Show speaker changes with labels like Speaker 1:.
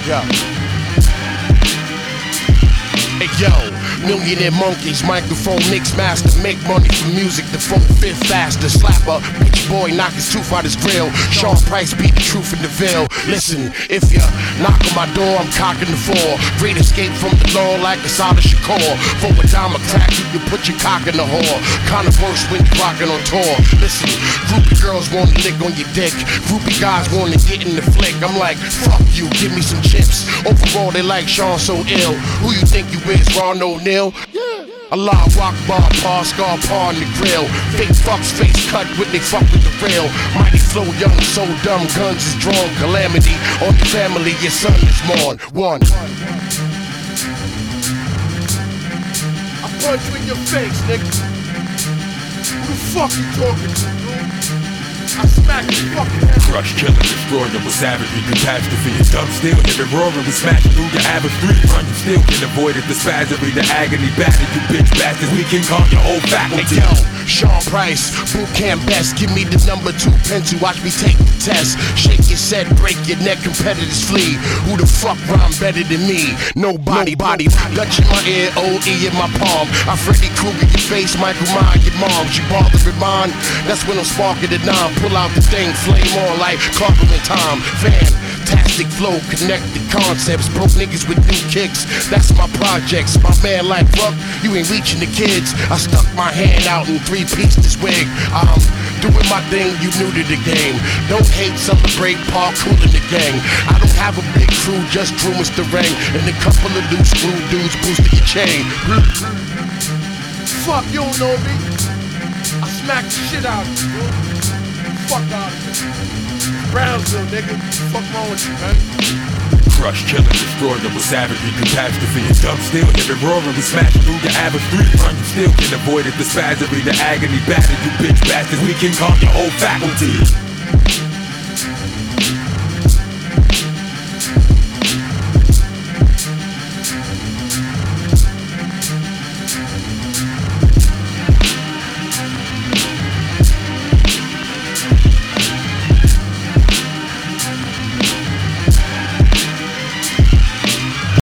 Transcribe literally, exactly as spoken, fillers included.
Speaker 1: Yo. Hey yo, millionaire monkeys, microphone mix master, make money from music, the phone fit faster, slapper, bitch boy, knock his tooth out his grill, Sean Price beat the truth in the veil. Listen, if you knock on my door, I'm cocking the four, great escape from the law like Asada Shakur, for a dime a crack, you can put your cock in the whore, kinda worse when you're rocking on tour. Listen, groupie girls wanna lick on your dick, groupie guys wanna get in the flick, I'm like, fuck you, give me some chips, overall they like Sean so ill, who you think you is, Ron O'Neal? Yeah. Allah rock bar, par, scar, par in the grill. Fake fucks, face cut when they fuck with the real. Mighty flow, young, so dumb, guns is drawn. Calamity on your family, your son is mourn. One. I punch you in your face, nigga. Who the fuck you talking to, dude? I smack your fucking head.
Speaker 2: Crush, kill and destroy them with savagery, catastrophe. It's dumb still, hit it roaring, we smash through the average street. Run, you still can avoid it, the spasmery, the agony, battered, you bitch bastards. We can calm your whole faculty.
Speaker 1: Hey yo, Sean Price, boot camp best. Give me the number two pencil, watch me take the test. Shake your set, break your neck, competitors flee. Who the fuck rhyme better than me? Nobody, body, Dutch in my ear, O E in my palm. I Freddy Krueger your face, Michael Myers your mom. She bother with mine, that's when I'm sparking the nine. Pull out the thing, flame on like Carpenter time. Fantastic flow, connected concepts, broke niggas with new kicks. That's my projects. My man like fuck, you ain't reaching the kids. I stuck my hand out in three piece this wig. I'm doing my thing, you new to the game. Don't hate, celebrate, parkour in the gang. I don't have a big crew, just Drew, Mister Ring, and a couple of loose screw dudes boosting your chain. Fuck, you don't know me. I smack the shit out of you, dude. Fuck out of here. Brownsville, nigga. Fuck wrong with you, man?
Speaker 2: Crush, kill and destroy them with savagery, catastrophe. It's dumb still, hit it roaring, we smash through the average street. Run, you still can avoid it, the spasmery, the agony, battered, you bitch bastards. We can calm your whole faculty.